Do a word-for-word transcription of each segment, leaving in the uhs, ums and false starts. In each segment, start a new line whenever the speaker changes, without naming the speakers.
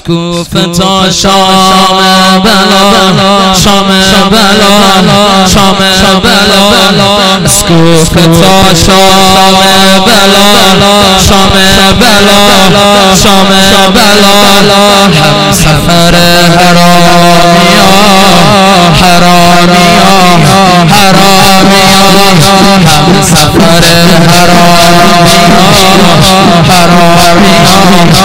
اسكوفة شام بلا شام بلا شام بلا اسكوفة شام بلا شام بلا شام بلا هم سفر حراميا حراميا حراميا هم سفر حراميا حراميا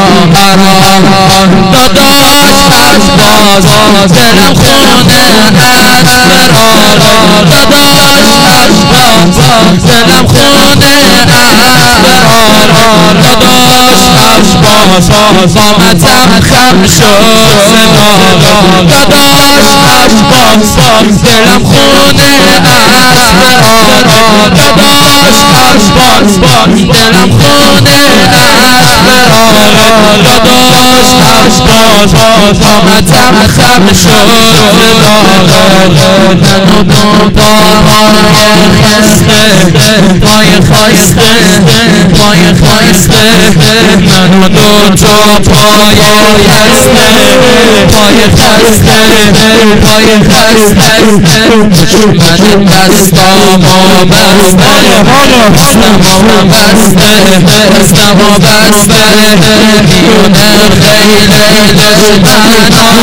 حرام داداش از باز دلم خونه از فرار داداش از باز دلم خونه از فرار داداش از باز آمدم خم شد زنار داداش از باز دلم خونه از فرار داداش از باز دلم خونه از فرار داداش از باز آمدم خم شد زنار منو دو پای خسته پای خسته پای خسته منو دو تا پای خسته پای خسته پای خسته من دستامو بسته دستامو بسته دستامو بسته دیونه خیلی دشمنا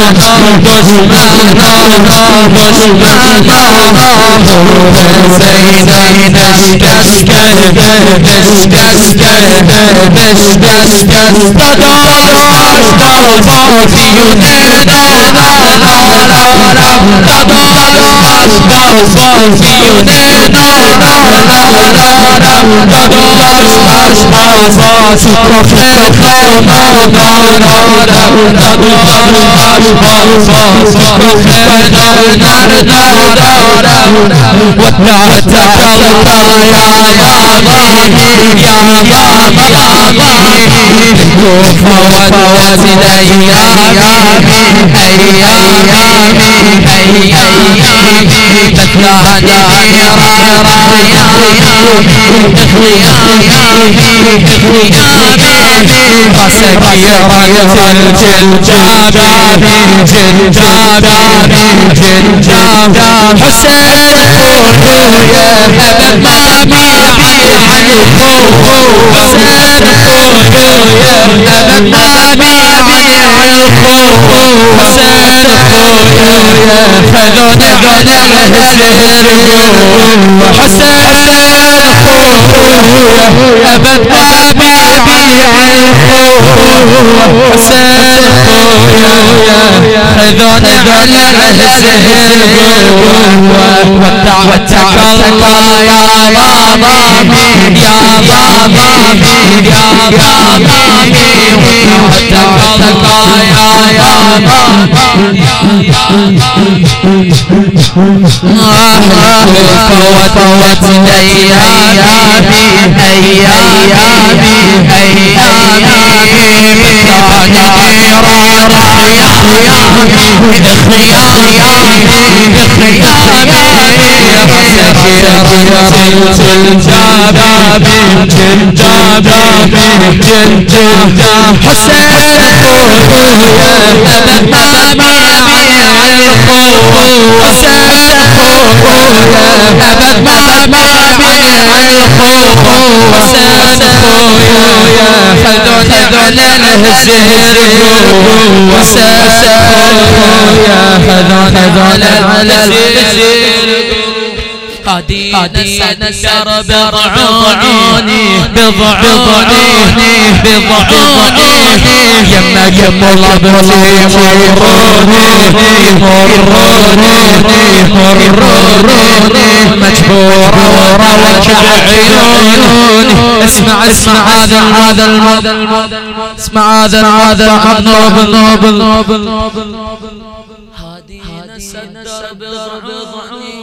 دشمنا دشمنا زینی نشکسته نشکسته نشکسته داداش از باز دیونه داداش از باز دیونه داداش از باز سکوت خیمه ودعتك الله يا مامي يا مامي فوت وزن أيامي أيامي أيامي تتلعني فسكيرا الجلجابي جلجابي جلجابي حسين خويا أبد ما بيعي الخو حسين خويا أبد ما بيعي الخو حسين خويا خذوني على الهزير حسين خويا أبد ما بيعي الخو حسين خويا خذوني على الهزير ودعتك الله يا مامي يا مامي يا مامي ودعتك الله يا مامي فوت أيامي أيامي أيامي بطاني نيران خيامي جلجابي جلجابي جلجابي حسين خويا أبد ما بيعي الخو حسين خويا أبد ما بيعي الخو حسين خويا خذوني على الهزير حسين خويا خذوني على الهزير قدينا سر بضعوني بضعوني بضعوني يما يما لبسي مروني مروني مروني مجبورة وروج عيوني اسمع اسمع هذا هذا الموضوع اسمع هذا هذا نوبل نوبل نوبل نوبل هادينا سر بضعوني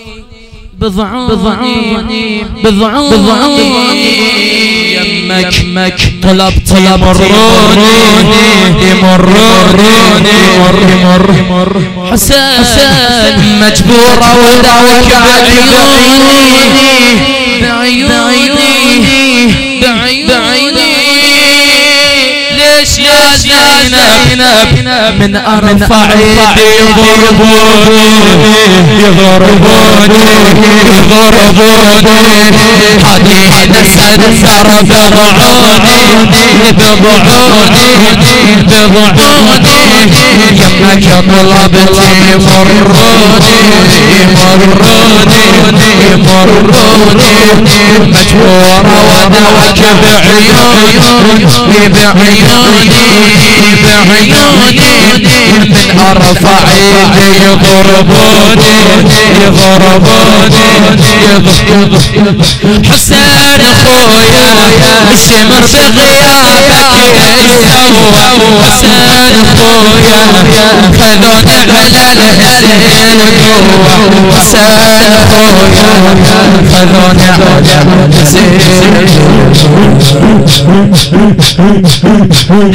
بضعوني بضعوني يمك مك طلبت يمروني يمروني يمر يمر حسين مجبورة وراك بعيوني بعيوني بعيوني ليش يا زينب من أرفع يدي يضربوني يضربوني يضربوني حديد السنسر بضعوني بضعوني بضعوني يمك طلبتي مروني مروني مروني مجبورة ودعك بعيوني بعيوني بعيوني من أرفع يدي يضربوني يضربوني حسين خويا الشمر بغيابك يسوى حسين خويا خذوني على الحسين جوا حسين خويا خذوني على الحسين